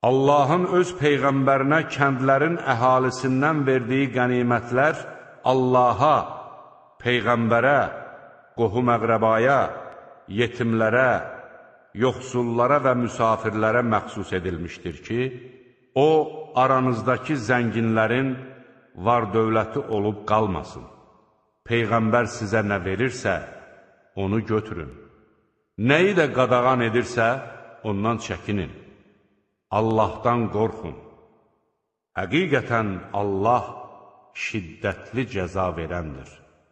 Allahın öz Peyğəmbərinə kəndlərin əhalisindən verdiyi qənimətlər Allaha, Peyğəmbərə, qohum-əqrəbaya, yetimlərə, yoxsullara və müsafirlərə məxsus edilmişdir ki, o, aranızdakı zənginlərin var-dövləti olub qalmasın. Peyğəmbər sizə nə verirsə, onu götürün. Nəyi də qadağan edirsə, ondan çəkinin. Allahdan qorxun. Həqiqətən Allah şiddətli cəza verəndir.